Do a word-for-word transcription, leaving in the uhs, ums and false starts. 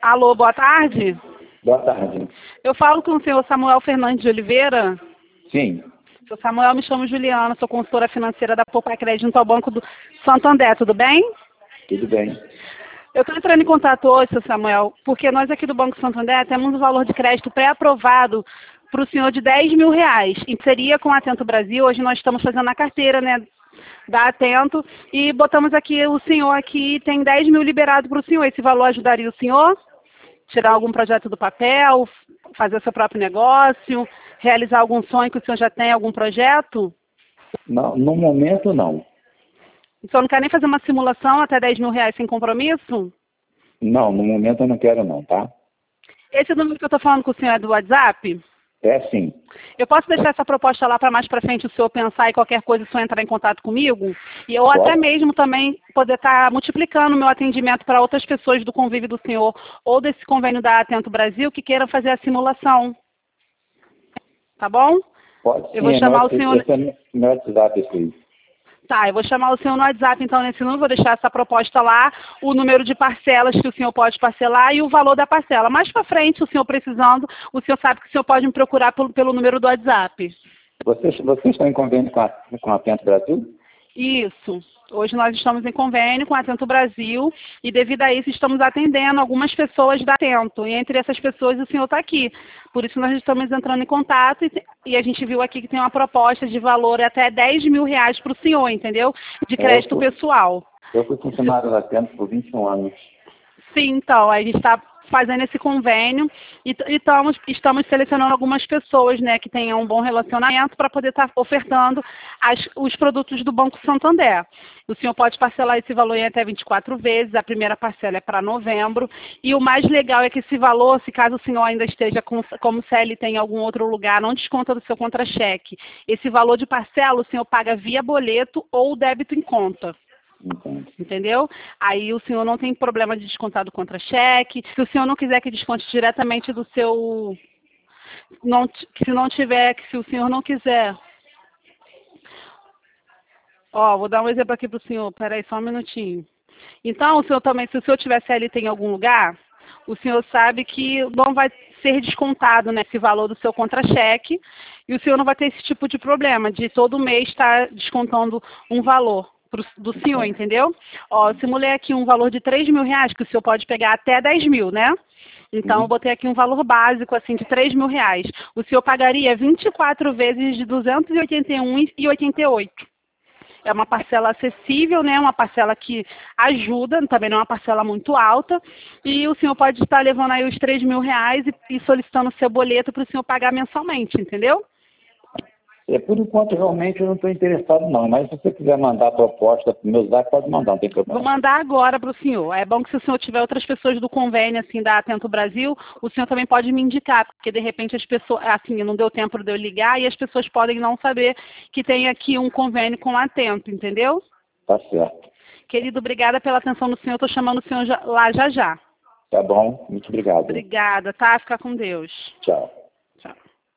Alô, boa tarde. Boa tarde. Eu falo com o senhor Samuel Fernandes de Oliveira. Sim. Senhor Samuel, me chamo Juliana, sou consultora financeira da Poupa Crédito ao Banco do Santander, tudo bem? Tudo bem. Eu estou entrando em contato hoje, senhor Samuel, porque nós aqui do Banco Santander temos um valor de crédito pré-aprovado para o senhor de dez mil reais. Em parceria com a Atento Brasil, hoje nós estamos fazendo a carteira, né, da Atento, e botamos aqui o senhor aqui, tem dez mil liberado para o senhor. Esse valor ajudaria o senhor? Tirar algum projeto do papel, fazer seu próprio negócio, realizar algum sonho que o senhor já tem, algum projeto? Não, no momento não. O senhor não quer nem fazer uma simulação até dez mil reais sem compromisso? Não, no momento eu não quero não, tá? Esse número que eu estou falando com o senhor é do WhatsApp? É sim. Eu posso deixar essa proposta lá para mais para frente o senhor pensar e qualquer coisa o senhor entrar em contato comigo? E eu Pode. até mesmo também poder estar multiplicando o meu atendimento para outras pessoas do convívio do senhor ou desse convênio da Atento Brasil que queiram fazer a simulação. Tá bom? Pode sim. Eu vou é chamar meu, o senhor... Esse é meu WhatsApp, esse aí. Tá, eu vou chamar o senhor no WhatsApp, então, nesse número, vou deixar essa proposta lá, o número de parcelas que o senhor pode parcelar e o valor da parcela. Mais para frente, o senhor precisando, o senhor sabe que o senhor pode me procurar pelo, pelo número do WhatsApp. Vocês, vocês estão em convênio com a, com a Atento Brasil? Isso. Hoje nós estamos em convênio com a Atento Brasil e, devido a isso, estamos atendendo algumas pessoas da Atento. E entre essas pessoas, o senhor está aqui. Por isso, nós estamos entrando em contato e, e a gente viu aqui que tem uma proposta de valor até dez mil reais para o senhor, entendeu? De crédito Eu fui, pessoal. eu fui funcionário da Atento por vinte e um anos. Sim, então, a gente está fazendo esse convênio e, e estamos, estamos selecionando algumas pessoas, né, que tenham um bom relacionamento para poder estar ofertando as, os produtos do Banco Santander. O senhor pode parcelar esse valor em até vinte e quatro vezes, a primeira parcela é para novembro, e o mais legal é que esse valor, se caso o senhor ainda esteja com, como C L T em algum outro lugar, não desconta do seu contra-cheque. Esse valor de parcela o senhor paga via boleto ou débito em conta. Entendo. Entendeu? Aí o senhor não tem problema de descontar do contra-cheque. Se o senhor não quiser que desconte diretamente do seu... Não, se não tiver, que se o senhor não quiser... Ó, vou dar um exemplo aqui para o senhor. Peraí, só um minutinho. Então, o senhor também, se o senhor tiver C L T em algum lugar, o senhor sabe que não vai ser descontado, né, esse valor do seu contra-cheque e o senhor não vai ter esse tipo de problema de todo mês estar descontando um valor pro, do senhor, entendeu? Ó, eu simulei aqui um valor de três mil reais, que o senhor pode pegar até dez mil, né? Então, eu botei aqui um valor básico, assim, de três mil reais. O senhor pagaria vinte e quatro vezes de duzentos e oitenta e um reais e oitenta e oito centavos. É uma parcela acessível, né? Uma parcela que ajuda, também não é uma parcela muito alta. E o senhor pode estar levando aí os três mil reais e, e solicitando o seu boleto para o senhor pagar mensalmente, entendeu? É, por enquanto, realmente, eu não estou interessado não, mas se você quiser mandar a proposta para meus dados, pode mandar, não tem problema. Vou mandar agora para o senhor. É bom que se o senhor tiver outras pessoas do convênio, assim, da Atento Brasil, o senhor também pode me indicar, porque de repente as pessoas, assim, não deu tempo de eu ligar e as pessoas podem não saber que tem aqui um convênio com a Atento, entendeu? Tá certo. Querido, obrigada pela atenção do senhor. Estou chamando o senhor já, lá já já. Tá bom, muito obrigado. Obrigada, tá? Fica com Deus. Tchau.